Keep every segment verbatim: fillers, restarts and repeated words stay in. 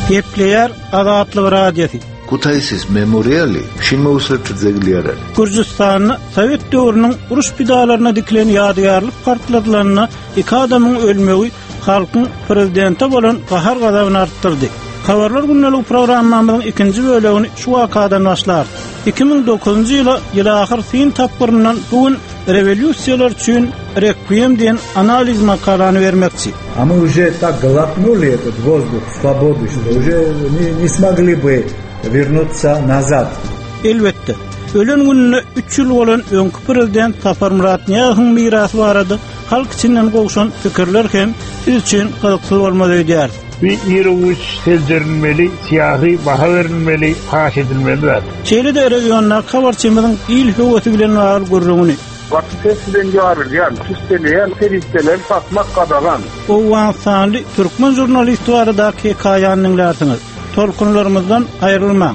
Gepleyer Azatlyk Radiosu. Kutaýsys memoriali şinmewslepçi zegliyara. Gürjistanyň Sowet döwrüniň uruş pidalaryna dikilen ýadygarlyk partlarylaryna iki adamyň ölmegi halkyň prezidente bolan gahar gazabyny artdyrdy. Habarlar günlük programmamyzyň ikinji bölegini şu wakadan başlar. iki ming dokuzunjy ýyla ýyl ahyr fin tapgyryndan bugün революциялар üçin реквием diýen analiz makalany bermekçi. А мы уже так глотнули этот воздух свободы, что уже не, не смогли бы вернуться назад. Elbetde. Ölen gününe üç ýyl bolan öňkü prezident Sapar Muratňahyň mirasy barady. Halk içinden gowşan pikirler hem siz üçin gyzyksyz bolmady diýär. Bir ýerimiz sezdirilenmeli, siýasy baha berilmeli, haş edilmeli. Çeýlede regionlar habarçymyzyň il höwgeti bilen bar görrüňini. Vaktinden ýaryl, ýani sistemler, peristeler satmak kadagan. O wansanly türkmen jurnalist barada hekaýany dinlersiňiz. Tolkunlarymyzdan aýrylmaň.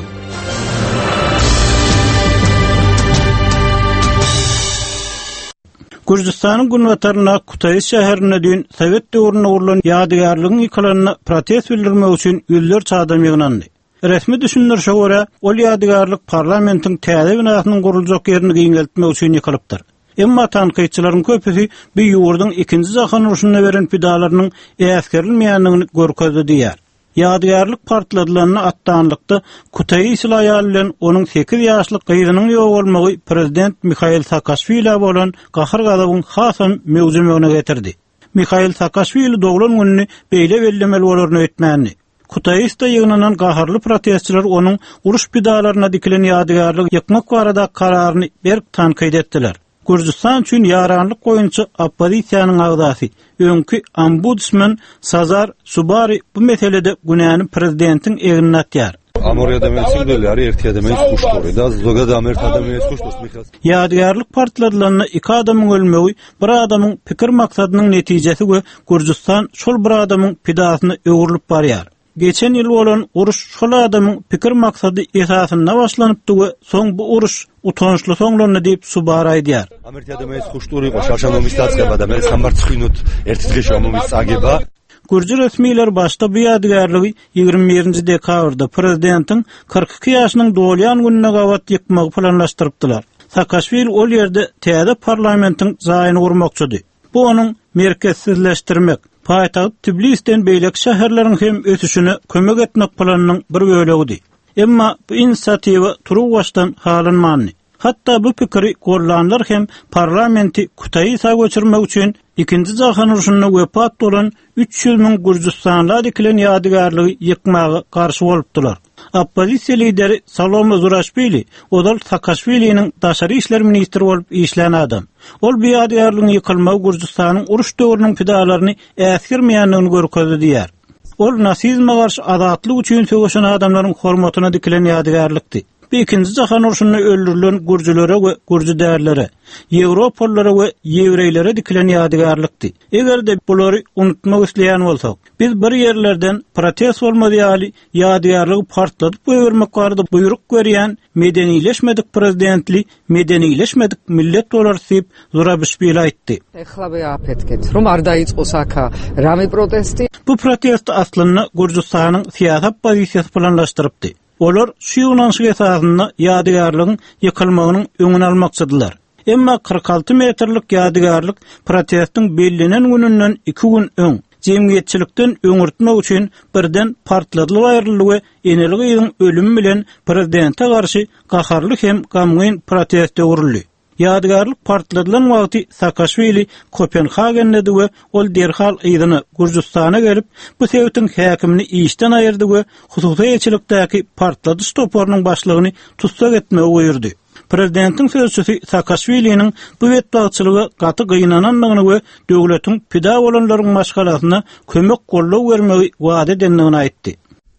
Gürjistanyň Günwataryna Kutaýs şäherine düň Sowet döwrüne urulan ýadygarlygyň ýykylynyna protest bildirmek üçin ýüzlerçe adam ýyglandy. Resmi düşünürşe görä, ol ýadygarlyk parlamentiň täze binasynyň guruljak ýerini giňeltmek üçin ýykylypdyr. Emma tanqyçylaryň köpüsi bu ýurduň ikinji jahan uruşyna beren pidalarynyň äskerilmeýändigini görkezdi diýär. Ýadygarlyk partladylaryna atdanlykda Kutaýs ýaly bilen onuň sekiz ýaşlyk gyzynyň ýok bolmagy prezident Mikhail Saakashvili bolan gahar gazabyň hasam mewjumygyna getirdi. Mikhail Saakashvili doglan gününi beýle bellemeli bolarny ötmäni. Kutaýsda ýygnanan gaharly protestçiler onuň uruş pidalaryna dikilen ýadygarlyk ýykmak barada kararyny berk tanqyd etdiler. Gürjistan üçin ýaranlyk goýunçy oppozisiýanyň agdasy, öňkü ombudsman Sazar Subari bu meselede günäni prezidentiň egine atýar. Amorya demesin döler, ertiye demeyiz kuştur. Da zoga da Amerika demeyiz kuştur. Ýadygarlyk partladylaryna iki adamyň ölmegi, bir adamyň pikir maksadynyň netijesi we Gürjistan şol bir adamyň pidasyny öwürlüp barýar. Geçen ýyl bolan uruş şol adamyň pikir maksady esasynda başlanypdy we soň bu uruş utançly soňlandy diýip Subari aýdýar. Amerika demeyiz kuştur, şarşamba mistatska bada, men samart minut ertitge şomumiz ageba. Gürjü resmiler başda bu ýadygarlygy ýygrimi birinji dekabrda prezidentiň kırk iki ýaşynyň dolýan gününe gawat ýykmagy planlaşdyrypdylar. Saakashvili ol ýerde täze parlamentiň zaýyny gurmakçydy. Bu onuň merkezsizleşdirmek, paýtagy Tbilisden beýlek şäherleriň hem ötüşüne kömek etmek planynyň bir bölegidi. Emma bu inisiatiwa turup başdan halynmandy. Hatta bu pikiri gollanlar hem parlamenti Kutaýsa göçürmek üçin ikinji jahan uruşyna wepat bolan üç ýüz miň Gürjistanly dikilen ýadygarlygy ýykmagy garşy bolupdylar. Oppozisiýa lideri Salome Zurashvili, odal Saakashviliň daşary işler ministri bolup işlän adam. Ol bu ýadygarlygyň ýykylmagy Gürjistanyň uruş döwrüniň pidalaryny äsgirmeýändigini görkezdi diýär. Ol nasizme garşy azatlyk üçin söwüşen adamlaryň hormatyna dikilen ýadygarlykdy. İkinji jahan uruşyna öldürilen gürjülere we gürjü därlere, Ýewropalılara we ýewreýlere dikilen ýadygarlykdy. Egerde bulary unutmak isleýän bolsak, biz bir ýerlerden protest bolmady ýaly ýadygarlygy partladyp öwürmek barada buyruk berýän medenileşmedik prezidentli, medenileşmedik millet bolar diýip Zurabishvili aýtdy. Ეხლავე აფეთქეთ, რომ არ დაიწყოს აქა რამე პროტესტი. Bu protest aslynda Gürjistanyň siýasat pozisiýasy planlaşdyrypdy. Olar şu ýonaşyk esasynda ýadygarlygyň ýykylmagynyň öňüni almakçydylar. Emma kırk altı metrlik ýadygarlyk protestiň bellenen gününden iki gün öň jemgyýetçilikden öňürtmek üçin birden partladylyp aýryldy we eneligi ölümi bilen prezidente garşy gaharly hem gamgyn protest öwrüldi. Ýadygarlyk partladylan wagty Saakashvili Kopenhagende we ol derhal ýygyny Gürjistana gelip bu sebäpden häkimini işden aýyrdy we hususy ýetçilikdäki partladyş toparynyň başlygyny tutsak etmegi goýurdy. Prezidentiň sözçüsi Saakashviliň bu wetdagçylygy gaty gynananlygyny we döwletiň pida bolanlaryň maşgalasyna kömek gollaw bermegi wada edenligini aýtdy.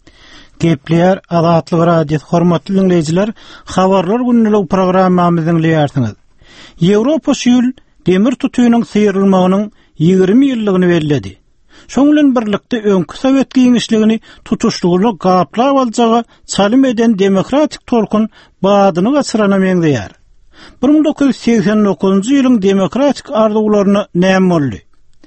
Gepleyer Azatlyk Radiosu hormatly dinleýijiler, habarlar günlük programmamyzyň dinleýärsiňiz. Ýewropa şüýül demir tutuýunyň syýrylmagynyň ýygrimi ýyllygyny bellädi. Şoň bilen birlikde öňkü Sowet giňişligini tutuşlygyny gaplap aljaga çalym eden demokratik tolkun badyny gaçyrana meňdeýär. bir ming dokuz yüz seksen dokuzunjy ýylyň demokratik arzuwlaryna näme boldy?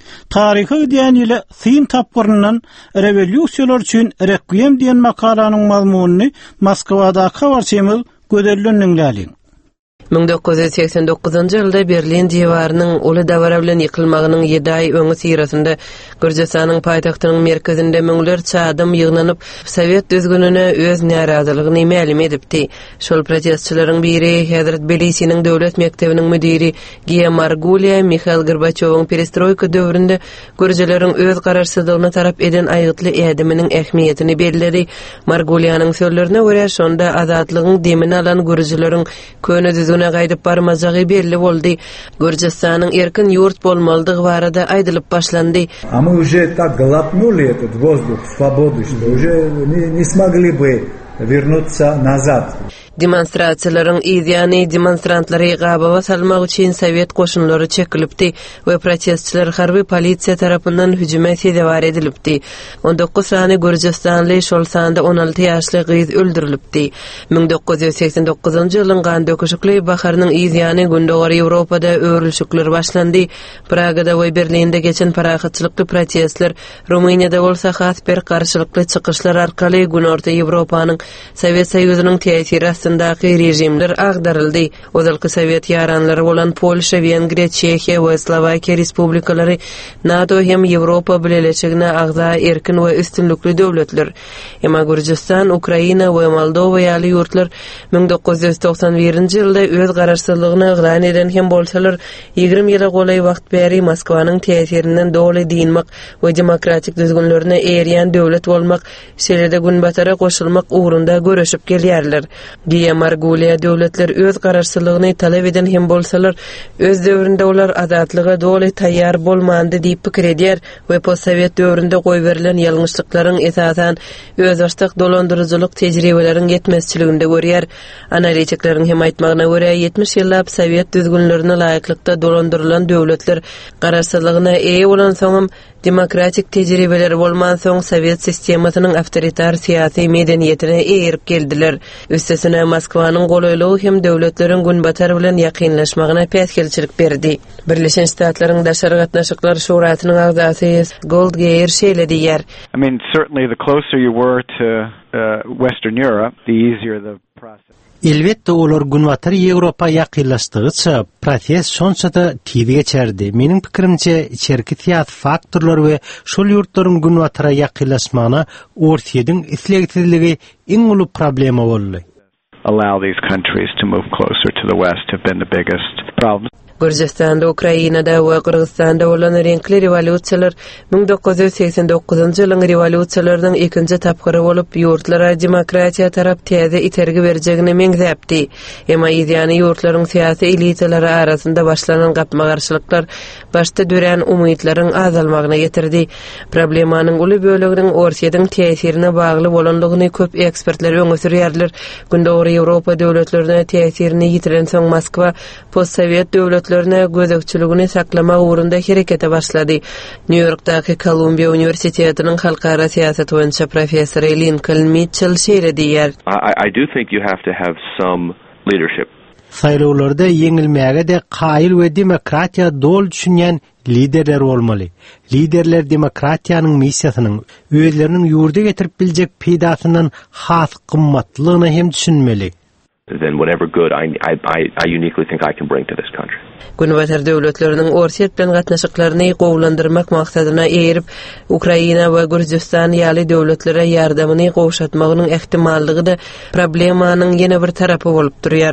Tariha diýen ýyly Sin tapgyryndan revolýusiýalar üçin Requiem diýen makalanyň mazmunyny Moskwada kawarçymyl göderlenýärler. ming dokuz yüz seksen dokuzuncu ýylda Berlin diýwarynyň uly dawara bilen ýykylmagynyň ýedi aý öňü sirasynda Gürjistanyň paýtagtynyň merkezinde müňler çadym ýygnanyp Sowet düzgününe öz narazylygyny ma'lum edipdi. Şol protestçilerin biri Hazrat Belisiniň döwlet mektebiniň müdiri Gia Margulia Mikhail Gorbaçowyň perestroyka döwründe gürjeleriň öz garaşsyzlygyny tarap eden aýgytly ädiminiň ähmiýetini belleri. Margulianyň sözlerine görä şonda azatlygyň demini alan gürjeleriň köne düzgüne gaýdyp barmajagy belli boldy. Gürjistanyň erkin ýurt bolmalydygy barada aýdylyp başlandy. А мы уже так глотнули этот воздух свободы, что уже не, не смогли бы вернуться назад. Demonstratsiýalaryň ýany demonstrantlary gabawa salmak üçin Sowet goşunlary çekilipdi we protestçiler harby polisiýa tarapyndan hüjüme sedabar edilipdi. on dokuz sany Gürjistanly şol sanda on alty ýaşly gyz öldürilipdi. ming dokuz yüz seksen dokuzuncu ýylyň gan döküşikli baharynyň ýany gündogary Ýewropada öwrülşikler başlandy. Pragada we Berlinde geçen parahatçylykly protestler, Rumyniýada bolsa has bir garşylykly çykyşlar arkaly günorta Ýewropanyň Sowet Soýuzynyň täsiri astyndaky rejimler agdaryldy. Ozalky Sowet ýaranlary bolan Polşa, Wengriýa, Çekiýa we Slowakiýa respublikalary NATO hem Ýewropa bileşigine agza erkin we üstünlükli döwletler. Emma Gürjistan, Ukraina we Moldowa ýaly ýurtlar ming dokuz yüz doksan birinci ýylda öz garaşsyzlygyny ýygran eden hem bolsalar ýygrimi ýyla golay wagt bäri Moskwanyň täsirinden doly diýilmek we demokratik düzgünlerine erýän döwlet bolmak, şeýle günbatara goşulmak ugrunda görüşip gelýärler. Gia Margulia döwletler öz garaşsyzlygyny talap eden hem bolsalar öz döwründe olar azatlyga doly taýýar bolmandy diýip pikir edýär we post-sowet döwründe goý berilen ýalňyşlyklaryň esasan öz açdyk dolandyrjylyk tejribelerini yetmezçiliginde görýär. Analitiklerin hem aýtmagyna görä ýetmiş ýyllap Sowet düzgünlerine laýyklykda dolandyrylan döwletler garaşsyzlygyna eýe bolan soňam demokratik tejribeler bolman soň Sowet sistemasynyň awtoritar syýasy medeniýetine eýirip geldiler. Üstesine Moskwanyň golaylygy hem döwletleriň günbatar bilen ýakynlaşmagyna päsgelçilik berdi. Birleşen Ştatlaryň daşary gatnaşyklar şuratynyň agzasy Goldgeir şeýle diýär. I mean, certainly the closer you were to uh, Western Europe, the easier the process. Elbette olar günbatar Ýewropa ýakynlaşdygyça proses şonçada tiýdi geçerdi. Meniň pikirimçe içerki tiýat faktorlar we şol ýurtlaryň günbatara ýakynlaşmagyna ortaýydyň islegsizligi iň uly problema boldy. Allow these countries to move closer to the West have been the biggest problem. Gürjistanda, Ukrainada we Kyrgyzstanda bolan renkli revolýusiýalar ming dokuz yüz seksen dokuzuncu ýylyň revolýusiýalarynyň ikinji tapgyry bolup ýurtlara demokratiýa tarap täze itergi berjegini meňzäpdi. Emma ýany ýurtlaryň syýasy elitalary arasynda başlanan gapma garşylyklar başda dören umytlaryň azalmagyna getirdi. Problemanyň uly böleginiň ortaýydyň täsirine bagly bolanlygyny köp ekspertler öňe sürýärler. Gündogry Ýewropa döwletlerine täsirini ýitiren soň Moskwa post-sowet döwlet gözekçiligini saklamak uğrunda harekete başladı. New York'taki Columbia Üniversiteti'nin halkara siyaset boyunca profesörü Lincoln Mitchell şeýle diýär. I, I do think you have to have some leadership. Saýlawlarda ýeňilmäge de qaýyl we demokratiýa dol düşünýän liderler bolmaly. Liderler demokratiýanyň missiýasynyň öýleriniň ýurda getirip biljek peýdasyndan has gymmatlygyny hem düşünmeli. Then whatever good I, I, I, I uniquely think I can bring to this country. Günbatar döwletleriniň ortaýat bilen gatnaşyklaryny gowlandyrmak maksadyna eýirip Ukraina we Gürjistan ýaly döwletlere ýardamyny gowşatmagynyň ähtimallygy da problemanyň ýene bir tarapy bolup durýar.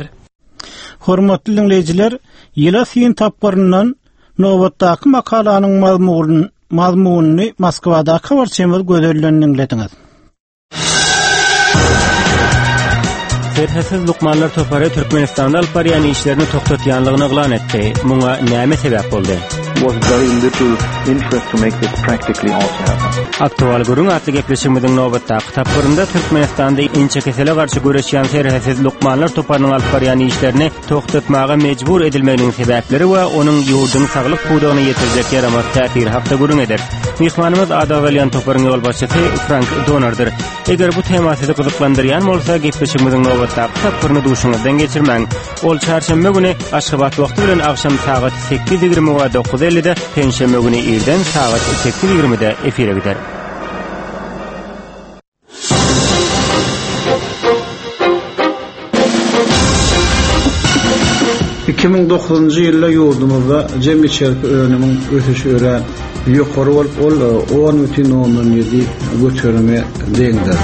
Hormatly dinleýijiler, ýyla Sin tapgyryndan nowatdaky makalanyň mazmunyny mazmunyny Moskwada kawarçymyl göderlenýändiňiz. Serhesiz Lukmanlar Topary Türkmenistanda alparyan işlerini toktatýanlygyny eglan etdi. Muňa näme sebäp boldy? Was very little interest to make this practically also happen. Aktual gurun atly gepleşigimiziň nowatdaky tapgyrynda Türkmenistanda inçe kesele garşy göreşýän serhesiz Lukmanlar Toparynyň alparyan işlerini toktatmaga mejbur edilmeginiň sebäpleri we onuň ýurduň saglyk puwdagyny ýetirjek ýaramas täsiri haqda gurun eder. Mehmanymyz Adawalyan Toparyň ýol başçysy Frank Donordyr. Eger bu tema sizi gyzyklandyrýan bolsa gepleşigimiziň nowatdaky tapgyryny duşuňyzdan geçirmäň. Ol çarşamba güni Aşgabat wagty bilen akşam saat sekiz ýigirme we dokuz ellide, penşeme günü irden saat sekiz ýigrimide efire gider. iki ming dokuzunjy ýylda ýurdumyzda jemgyýetçilik önümiň ösüşi ören ýokary bolup ol on бүтүн ондон ýedi götürme deňdir.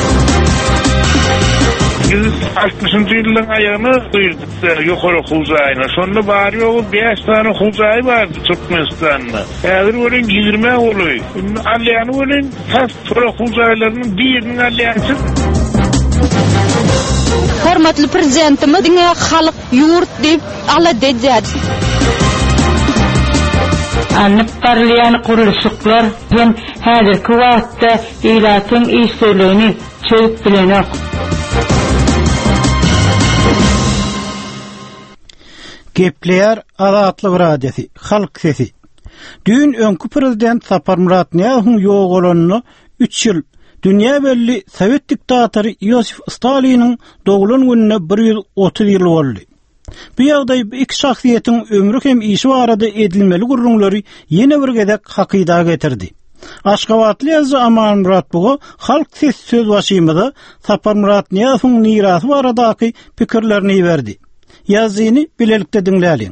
yüz altmışyncy ýylyň aýagyny duýduk ýokary huzaýyna. Şonda bary ýogy beş tane huzaý bardy Türkmenistanda. Häzir bolan ýygrime boly. Alýany bolan tas huzaýlarynyň biriniň alýansy. Hormatly prezidentimiň halyk ýurt diýip ala dejjat. Anıp parlayan kuruluşuklar hem häzirki wagtda ilatyň işlerini çöp bilenok. Gepleýär Azatlyk radiosi, halk sesi. Dün öňkü prezident Sapar Murat Niýazowyň ýogalanyny üç ýyl dünýä belli Sowet diktatory Ýosif Staliniň doglan gününe bir ýyl otuz ýyl boldy. Bu ýagdaý iki şahsiýetiň ömrü hem işi barada edilmeli gurulmaları ýene bir gezek hakyda getirdi. Aşgabatly ýazgy Aman Murat Buga halk ses söz başymyza Sapar Murat Niýazowyň mirasy baradaky pikirlerini berdi. Ýazyny bilelikde dinläliň.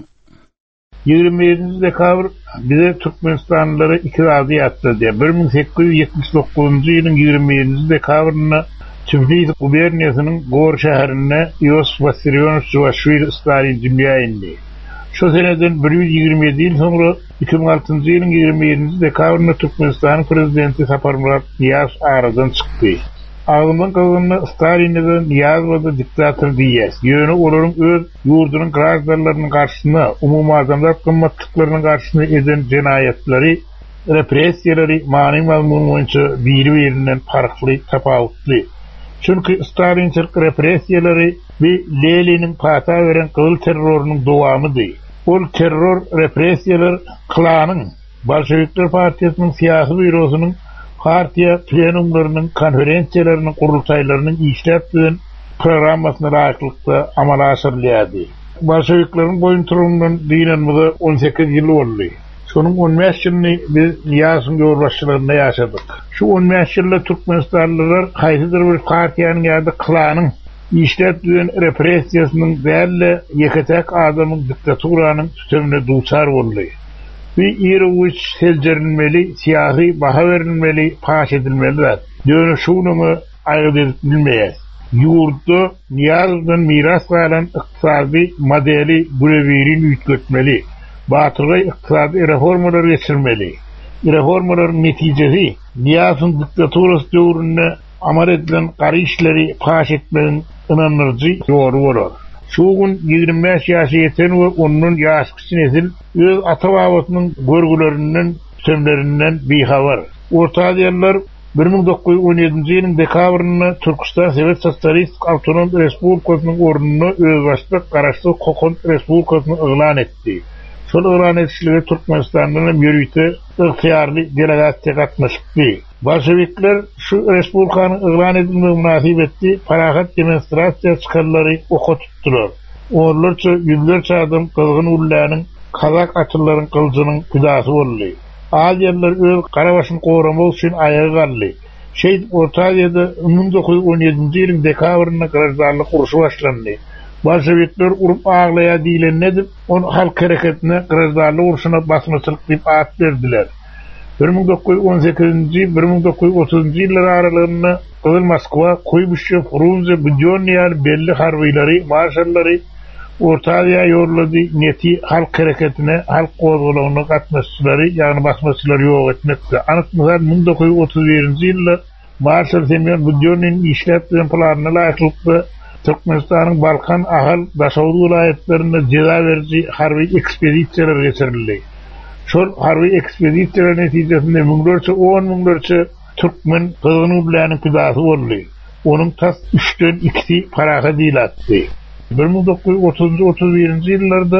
ýygrimi ýedinji dekabr bize Türkmenistanlılara iki razy ýatdy. bir ming sekiz ýüz ýetmiş dokuzunjy ýylyň ýygrimi ýedinji dekabrynda Tbilisi guberniýasynyň Gor şäherine Ýosif Vissarionowyç Juvashvili Stalin jümýäýindi. Şo seneden bir ýüz ýygrimi ýedi ýyl soňra iki ming altynjy ýylyň ýygrimi ýedinji dekabrynda Türkmenistanyň prezidenti Sapar Murat Niýazow aradan çykdy. Ağzından kalığını Stalin'de Niýazow diktator diýýär. Ýöne olaryň öz ýurdunyň garaşdarlarynyň garşyna, umumy adamlar kymmatlyklarynyň garşyna eden jenaýetleri, repressiýaleri many mazmun boýunça biri-birinden farkly, tapawutly. Çünki Stalinçilik repressiýaleri we Leniniň pata beren gyl terrorunyň dowamydy. Ol terror repressiýalar klanyň, Bolşewikler partiýasynyň syýasy bürosynyň partiýa plenumlarynyň, konferensiýalarynyň, gurultaýlarynyň işläpdiren programmasyna raýatlykda amala aşyrylýardy. Bolşewikleriň boýunturundan dinanmyda on sekiz ýyl boldy. Şonuň on beş ýylyny biz Niýazowyň ýolbaşçylaryna ýaşadyk. Şu on beş ýylda Türkmenistanlylar haýsydyr bir partiýanyň ýa-da klanyň işläpdiren repressiýasynyň dälle ýeketek adamyň diktaturanyň tütemine duçar boldy. Bir ýeri seljerilmeli, siýasy baha berilmeli, paş edilmeli. Döne şunumy aýryp bilmeýär. Ýurtda Niýazowdan miras galan ykdysady modeli gürebirin üýtgetmeli. Batyrga ykdysady reformalar geçirmeli. Reformalaryň netijesi Niýazowyň diktaturasy döwründe amal edilen gary işleri paş etmeliň ynanyrjy ýoly bolar. Şu gün ýygrimi beş ýaşa ýeten we onuň ýaşky nesil öz ata-babasynyň görgülerinden, tütemlerinden bihabar. Orta Aziýalylar bir ming dokuz ýüz on ýedinji ýylyň dekabrynda Türkistan Sowet Sosialistik Awtonom Respublikasynyň ornuny özbaşly garaşly Kokon Respublikasyny elan etdi. Şol elan etişlige Türkmenistandan ýörüýte ygtyýarly delegasiýa gatnaşdy. Bolşewikler şu respublikanyň elan edilmegi münasibetli parahat demonstrasiýa çykarlary okutupdylar. Onlarça ýüzlerçe adam kızgın ullanyň kazak atylaryň kılıjynyň pidasy boldy. Aýallar öz garabaşyny goramak üçin ayaga galdy. Şeýle Orta Aziýada bir ming dokuz ýüz on ýedinji ýylyň dekabrynda garaşdarlyk uruşy başlandy. Bolşewikler urup aglaýa diýilen edip, on halk hereketine garaşdarlyk uruşyna basmaçylyk diýip at berdiler. bir ming dokuz ýüz on sekizinji bir ming dokuz ýüz otuzunjy ýyllar aralygynda Kızıl Moskwa, Kuybuşev, Frunze, Budionnyň belli harbiýlary, marşallary Orta Aziýa ýorlady neti halk hereketine, halk gozgalagyna gatnaşjylary, ýagny basmaçylary ýok etmekde. Anyk bir ming dokuz ýüz otuz birinji ýylda Marşal Semyon Budionnyň işläpdiren planyna laýyklykda Türkmenistanyň Balkan ahal daşawdy vilayetlerinde jeza berýän harby ekspedisiýalar geçirildi. Şol harby ekspedisiýalar netijesinde müňlerçe on müňlerçe Türkmen kızgın ullanyň pidasy boldy. Onuň tas üçden ikisi paraha diýildi. bir ming dokuz ýüz otuzunjy otuz birinji ýyllarda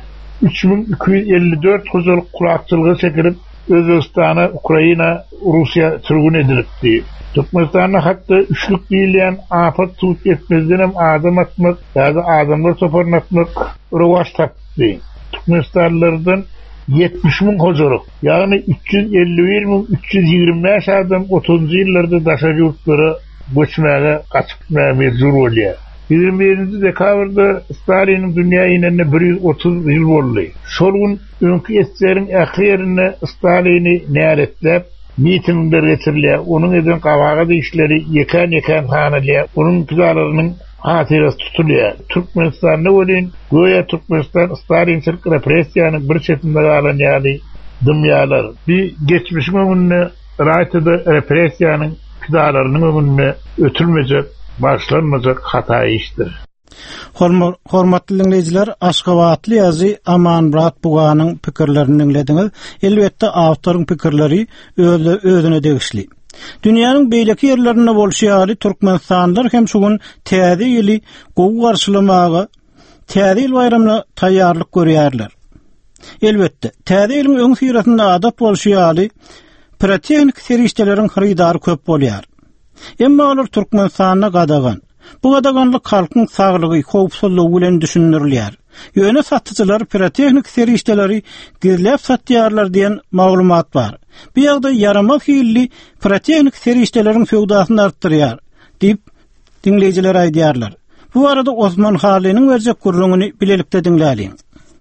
üç bin iki ýüz elli dört hojalyk kurakçylygy çekilip Özbekistana, Ukraina, Russiýa türgün edilipdi. Türkmenistanyň hatda üçlük diýilen afat tutup etmezden hem adam atmak ýa-da adamlar toparlatmak rowaj tapdy. Türkmenistanlylardan yetmiş min hojuruk, yani üç yüz elli bir min üç yüz yigirme beş adam otuzuncu ýyllarda daşary ýurtlara göçmäge gaçypmaga mejbur bolýar. yigirme birinji dekabrda Stalin'in dünya ýelenine bir yüz otuz ýyl boldy. Şol gün öňkü eslerin ähirine Stalin'i näretlep mitingler geçirilýär. Onuň eden gabaga işleri yekan-yekan hanalýar. Onuň pizarlarynyň hatyrasy tutulýar. Türkmenistanda bolýan, goýa Türkmenistan Stalinçilik repressiýanyň bir çetinde galan ýaly dümýalar. Bir geçmişiň öňünde raýatyda repressiýanyň pizarlarynyň öňünde ötülmejek, başlanmajak hata işdir. Hormatly dinleyijiler, Aşgabatly ýazy Aman Murat Buganyň pikirlerini dinlediňiz. Elbetde awtoryň pikirleri özü özüne degişli. Dünýäniň beýleki ýerlerinde bolşýaly Türkmenistanlar hem şugun täze ýyly gowy garşylamaga, täze ýyl bayramyna taýýarlyk görýärler. Elbetde, täze ýylyň öň syratynda adap bolşýaly pirotehnik serişdeleriň hyrdary köp bolýar. Emma olar Türkmenistana gadagan. Bu gadaganlyk halkyň saglygy, howpsuzlygy bilen düşünülýär. Ýöne satyjylar pirotehnik serişdeleri gizläp satýarlar diýen maglumat bar. Bu ýagda yaramaz hilli pirotehnik serişdeleriň feowdasyny artdyrýar diýip dinleyijiler aýdýarlar. Bu arada Osman Halynyň berjek gurrungyny bilelikde dinläliň.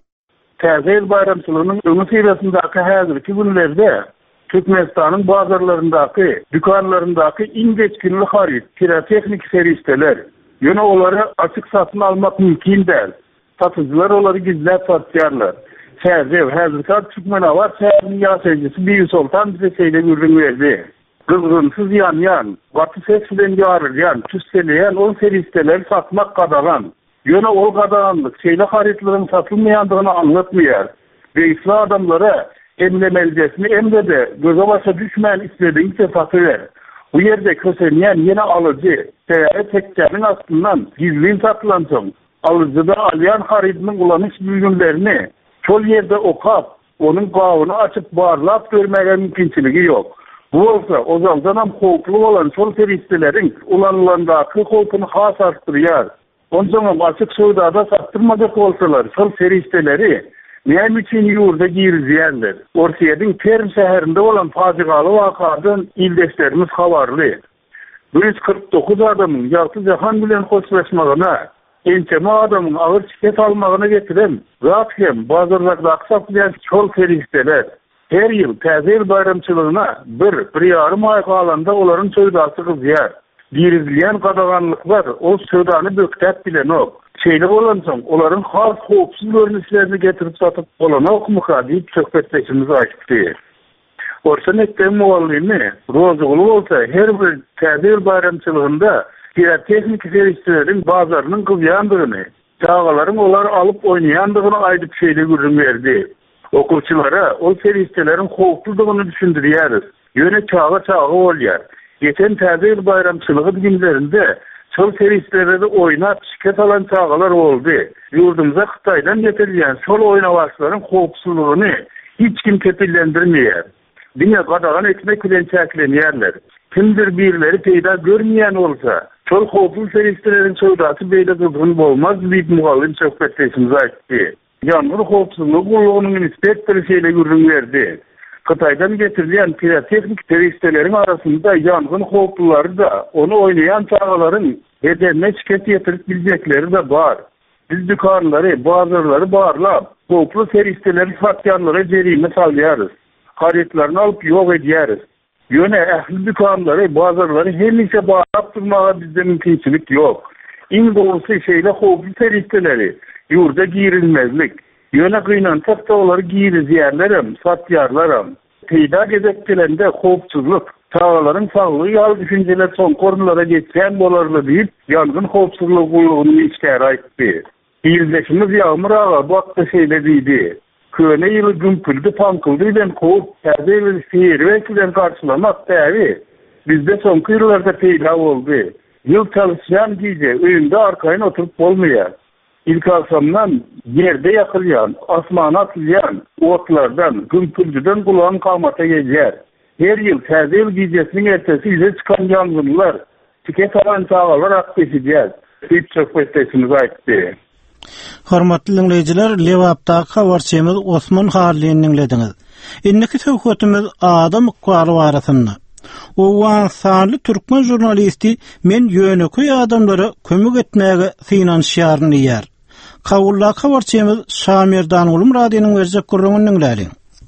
Täze bayramçylygynyň öňü sirasyndaky häzirki günlerde Türkmenistanyň bazarlaryndaky, dükanlaryndaky indeçkinli harit, pirotehnik serişdeler, ýöne olary açyk satyn almak mümkin däl. Satyjylar olary gizläp satýarlar. Häzir, häzirki Türkmen awat şäheriniň ýaşaýjysy Biýi Sultan bize şeýle gürrüň berdi. Gızgınsyz ýan-ýan, gaty ses bilen ýarylýan, tüsselýän ol serişdeler satmak gadagan. Ýöne ol gadaganlyk şeýle haritlaryň satylmaýandygyny anlatmaýar. Beýsli adamlara emlemelicesini emlede, göze başa düşmeyen istediğinse satıver. Bu yerde kösenyen yine alıcı, seyahat tekçenin aslından gizliğin satılansın. Alıcı da alyan haridinin ulanış büyümlerini çol yerde okap, onun kavunu açıp barlap görmeye mümkünçülüğü yok. Bu olsa o zamandan hoplu olan çol seristelerin ulanılandaki hopunu has arttırıyar. Ondan sonra açık soydada sattırmadık olsalar çol seristeleri näme üçin ýurda girizýärler? Orsiýadyň Perm şäherinde bolan fajigaly wakadan ildeşlerimiz habarly. bir yüz kırk dokuz adamyň ýalty jahan bilen hoşlaşmagyna, ençeme adamyň agyr şiket almagyna getiren zat hem bazarlarda aksapýan çol ferişdeler. Her ýyl täze ýyl bayramçylygyna bir bir ýarym ay galanda olaryň söýdasy gyzýar. Girizilýän gadaganlyklar o söýdany böktäp bilen ok. Şeýle bolansoň olaryň has howpsuz görnüşlerini getirip satyp bolana okumuka diýip söhbetleşimiz açdy. Orta mekdep muallimi rozugly bolsa her bir täze ýyl bayramçylygynda pirotehnik serişdeleriň bazarynyň gyzýandygyny, çağalaryň olar alyp oýnaýandygyny aýdyp şeýle gürrüň berdi. Okuwçylara ol serişdeleriň howpsuzlygyny düşündirýäris. Ýöne çağa çağa bolýar. Geçen täze ýyl bayramçylygy günlerinde çol serişdelerde oynap şiket alan çağalar oldu. Yurdumuza Xitaydan getirilýän şol oynawaçlaryň howpsuzlygyny hiç kim kepillendirmeýär. Diňe gadagan etmek bilen çäklenýärler. Kimdir birleri peýda görmeýän bolsa, şol howpsuz serişdeleriň söýdasy beýle gyzgyn bolmaz diýip mugallim söhbetleşimiz aýtdy. Ýangy howpsuzlyk gurulunyň inspektory şeýle gürrüň berdi. Xitaydan getirilýän pirotehnik serişdeleriň arasynda ýangyn howplulary da, onu oýnaýan çağalaryň bedenine şiket ýetirip biljekleri de bar. Biz dükanlary, bazarlary barlap, howplu serişdeleri satýanlara jerime salýarys. Haritlaryny alyp ýok edýäris. Ýöne ähli dükanlary, bazarlary hemmiňe barlap durmaga bizde mümkinçilik ýok. Iň dogusy şeýle howplu serişdeleri ýurda girilmezlik. Ýöne gynansak da olary girizýärlerim, satýarlaram. Peýda gezek gelende howpsuzlyk, çağalaryň saglygy ýaly düşünjeler soň korunlara geçen bolarly diýip, ýangyn howpsuzlygy gullugyny işgär aýtdy. Ýyldaşymyz Ýagmyr aga bu hakda şeýle diýdi. Köne ýyly gümpüldi, pankyldy bilen howp, täze bir feýerwerk bilen garşylamak täze. Bizde soňky ýyllarda peýda boldy. Ýyl çalışýan gize öýünde arkaýyn oturup bolmaýar. İlk akşamdan yerde yakılyan, asmana atılyan otlardan, gümpüldüden kulağın kalmata geçer. Her yıl täze ýyl gecesinin ertesi ýyze çıkan yangınlar, şiket alan çağalar akbeşidýär. Hiç söhbetleşimiz aýtdy. Hormatly dinleyijiler, Lewapda habarçymyz Osman Harlyny dinlediňiz. Inniki söhbetimiz adam ykbaly barasynda. Owan sanly türkmen jurnalisti men ýöneköy adamlara kömek etmäge finansiýarny ýer. Kawulla habarçymyz Şamir Danulum radionyň berjek gurrungyň dinlädi.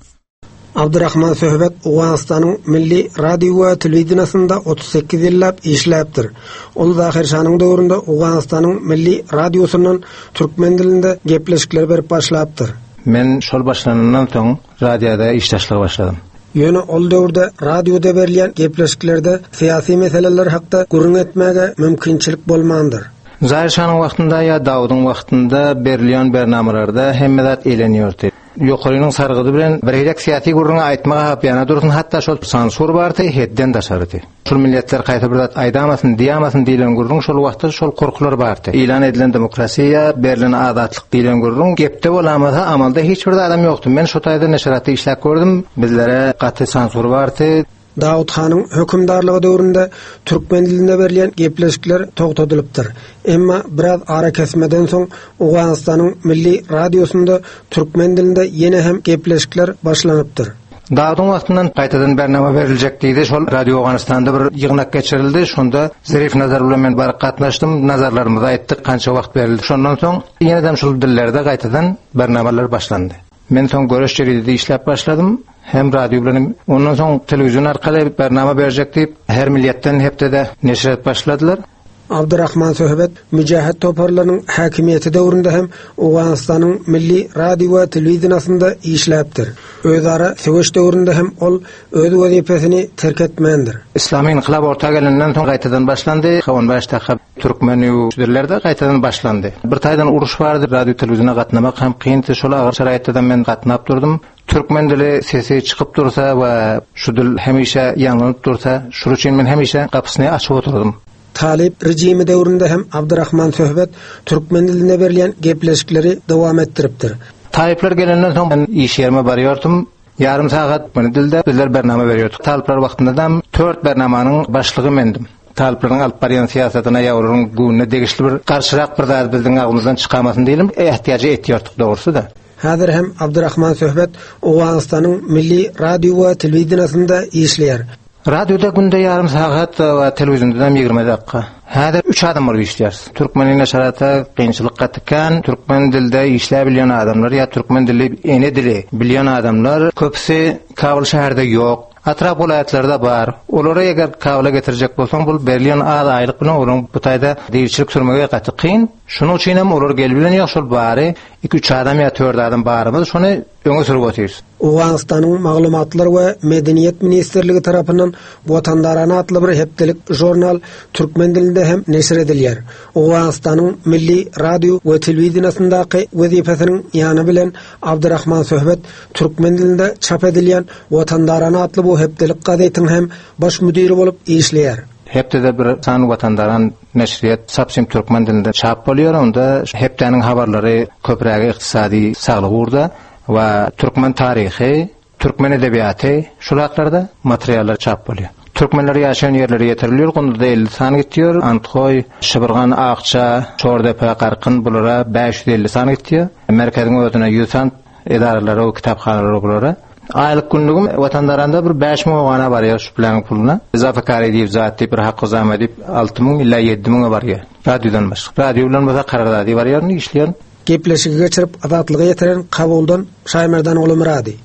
Abdurrahman Söhbet Uganistanyň milli radio we telewizionyny otuz sekiz ýyllap işläpdir. Ol Zahir Şanyň döwründe Uganistanyň milli radiosynyň türkmen dilinde gepleşikler berip başlapdyr. Men şol başlanandan soň radioda işleşle başladym. Ýöne ol döwürde radioda berilýän gepleşiklerde syýasy meseleler hakda gurrun etmäge mümkinçilik bolmandyr. Zahir Şanyň wagtynda ýa Dawudyň wagtynda berilýän bernamelarda hemmedat elenýärdi. Ýokarynyň sargydy bilen bir ýek syýasy gurruňa aýtmaga hapýana dursun, hatda şol sansur bardy, hedden daşardy. Şol milletler gaýta bir zat aýdamasyn, diýamasyn diýilen gurruň şol wagtda şol korkular bardy. Elan edilen demokrasiýa, berilen azatlyk diýilen gurruň gepde bolamasa, amalda hiç bir adam ýokdy. Men şu taýda neşratda işläp gördüm, bizlere gaty sansur bardy. Dawud Hanyň hökümdarlygy döwründe türkmen dilinde berilýän gepleşikler togtadylypdyr. Emma biraz ara kesmeden soň Uganistanyň milli radiosunda türkmen dilinde ýene hem gepleşikler başlanypdyr. Dawudyň wagtyndan gaýtadan bernama beriljek diýdi. Şol Radio Uganistanda bir ýygnak geçirildi. Şonda Zerif Nazar bilen men baryp gatnaşdym. Nazarlarymyzy aýtdyk, kança wagt berildi. Şondan soň ýene-de şol dillerde gaýtadan bernamalar başlandy. Men soň Göreş jeridinde işläp başladym. Hem radio bilen ondan soň telewizyon arkaly bernama berjek diýip her milletden hepde neşret başladylar. Abdurrahman Söhbet müjahid toparlarynyň hakimiýeti döwründe hem Uganistanyň milli radio we telewizionyny işläpdir. Özara söwüş döwründe hem ol öz wezipesini terk etmendir. Islamy inqilab orta gelenden soň gaýtadan başlandy. on beş daqa türkmen ýurtlarda gaýtadan başlandy. Bir taýdan uruş bardy, radio telewiziona gatnamak hem kynty, şol agyr şaraýatda men gatnap durdum. Türkmen dili sesi çıkıp dursa we şu dil hemişe ýanlanyp dursa, şuru üçin men hemişe gapysyny açyp oturdum. Talip rejimi döwründe hem Abdurrahman Söhbet türkmen dilinde berilýän gepleşikleri dowam etdiripdir. Talipler gelenden soň ben iş ýerime barýardym. Yarım saat bu dilde bizler bernama berýärdik. Talipler wagtynda da dört bernamanyň başlygy mendim. Taliplerin alyp barýan siýasatyna ýawruň güne degişli bir garşyrak bir zat bizden agymyzdan çykamasyn diýelim, ehtiýaja etýärdik dogrusu da. Häzir hem Abdurrahman Söhbet Uganistanyň milli radio we telewizionyny işleýär. Radioda günde yarım saat ve televizyonda ýygrima dakika. Häzir üç adam bar işleýär. Türkmen neşrata kynçylyk gatykkan, türkmen dilde işläp bilýän adamlar ýa türkmen dili ene dili bilýän adamlar köpsi Kabul şäherinde ýok. Atrap welaýatlarda bar. Olara eger kabula getirjek bolsaň, bul berilýän az aýlyk bilen olaryň bu taýda diýilçilik sürmege gaty kyn. Şunuň üçin hem olar gelip bilen ýaşul bary, iki üç adam ýa dört adam barmy, şonu öňe sürüp otyr. Uganistanyň maglumatlar we medeniýet ministrligi tarapyndan Watandarana atly bir hepdelik jurnal türkmen dilinde hem neşr edilýär. Uganistanyň milli radio we telewizionyny wezipesiniň ýany bilen Abdurrahman Söhbet türkmen dilinde çap edilýän Watandarana atly bu hepdelik gazetyň hem baş müdiri bolup işleýär. Hepde bir san Watandaran neşriyat sapsim türkmen dilinde çap bolýar, onda hepdeniň habarlary köprägi iqtisadi saglyk urda we türkmen tarihi, türkmen edebiýaty şulaklarda materiallar çap bolýar. Türkmenler ýaşaýan ýerlere ýetirilýär, gonda elli san gitýär. Antkoy, Şybyrgan, Akça, Çordepe, Qarkyn bulara beş yüz elli san gitýär. Merkeziň özüne yüz san edaralary we kitapxanalar bulara. Aylyk günlügüm Watandaranda bir beş miň gana barýar şu bilen puluna. Zafakary diýip zat diýip bir haqqy zama diýip alty miň illa ýedi miň barýar. Radiodan başga. Radio bilen başga kararda diýip barýar, işleýär. Gepleşigi geçirip azatlygy ýetiren Kabuldan Şaýmerdan Ulumrady.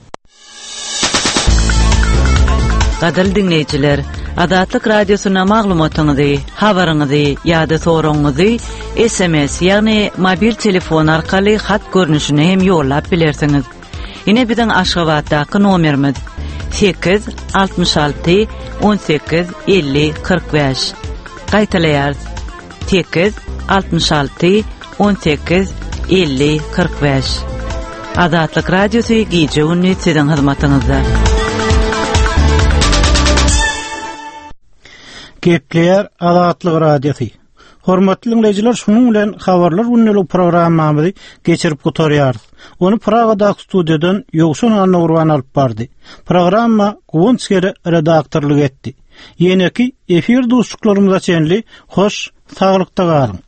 Gadal dinleyijiler, Azatlyk radiosyna maglumatyňyzy, habaryňyzy ýa-da soraňyzy S M S ýagny mobil telefon arkaly hat görnüşine hem ýollap bilersiňiz. Ine biziň Aşgabatdaky nomerimiz sekiz altmış alty on sekiz elli kırk beş. Gaýtalaýar sekiz altmış alty on sekiz elli kırk beş. Azatlyk radiosy gije ünni siziň hyzmatyňyzda. Gepleýär Azatlyk radiosy. Hormatly dinleyijiler, şunuň bilen habarlar ünlü programmamyzy geçirip gutarýarys. Onu Pragadaky studiýadan Ýogşan Anurwan alyp bardy. Programma Gonskere redaktorlyk etdi. Ýene-ki efir dostluklarymyza çenli hoş, saglykda galyň.